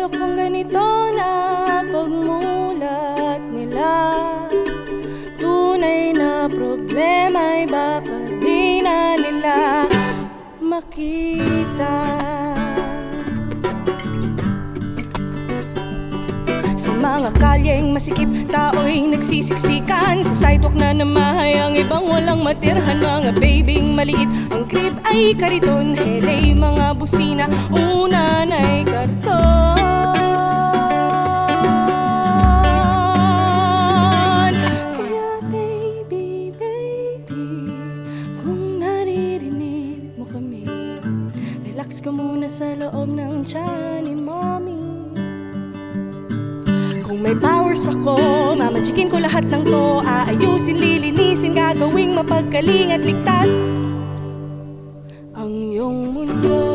Pero kung ganito na pagmulat nila, tunay na problema'y baka di na nila makita. Sa mga kalyeng masikip, tao'y nagsisiksikan. Sa sidewalk na namahay ang ibang walang matirhan. Mga babing maliit, ang crib ay kariton. Helay mga busina, unan ay karton. Kaya baby, baby, kung naririnig mo kami, relax ka muna sa loob ng tiyan ni mommy. Kung may powers ako, mamagikin ko lahat ng to. Aayusin, lilinisin, gagawing mapagkaling at ligtas ang iyong mundo.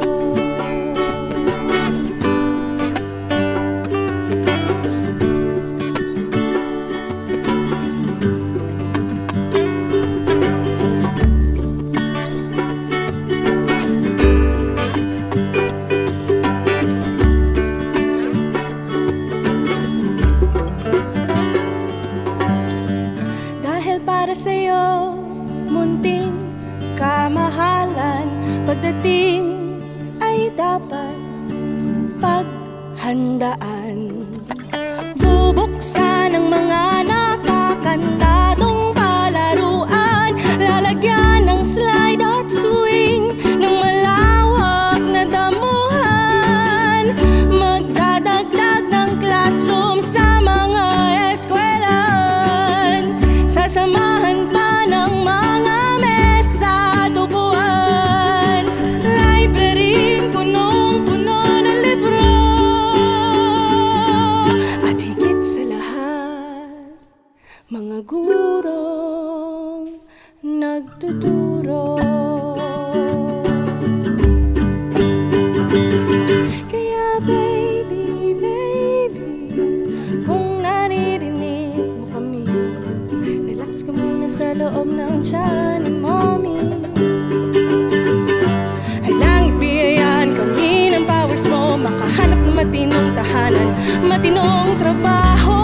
Para sa'yo, munting kamahalan, pagdating ay dapat paghandaan. Bubuksan ang mga nakakandadong palaruan, lalagyan ng slide at swing ng malawak na damuhan. Magdadagdag ng classroom sa mga eskwelahan, sasamahan pa ng mga mesa at upuan. Library, punong-puno ng libro. At higit sa lahat, mga gurong nagtuturo. Kaya baby, baby, kung naririnig mo kami, relax ka muna sa loob ng tiyan ni mommy. Halang ibigyan kami ng powers mo, makahanap ng matinong tahanan, matinong trabaho.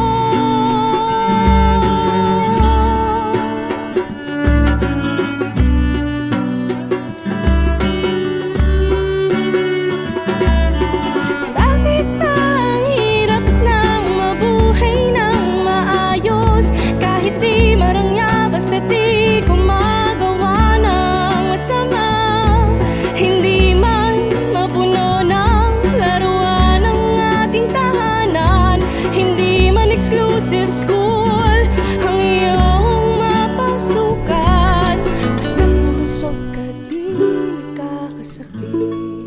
Bakit ba ang hirap ng mabuhay ng maayos, kahit di marangya, basta di ko magawa ng masama? Hindi man mapuno ng laruan ang ating tahanan, hindi man exclusive school ang iyong mapasukat, basta malusog ka di nagkakasakit.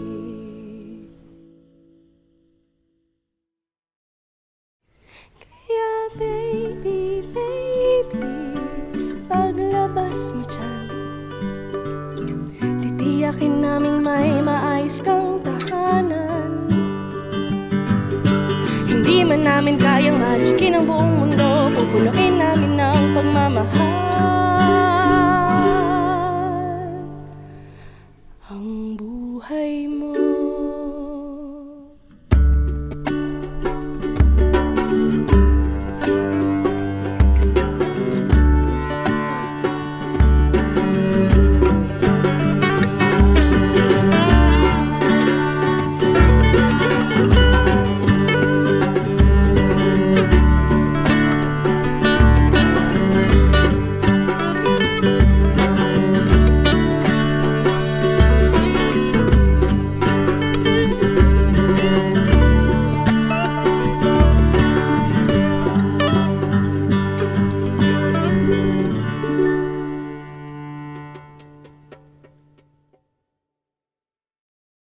Kaya baby, baby, paglabas mo dyan, titiyakin naming may maayos kang tahanan. Hindi man namin kayang magikin ang buong mundo, pupunuin namin ng pagmamahal ang buhay mo.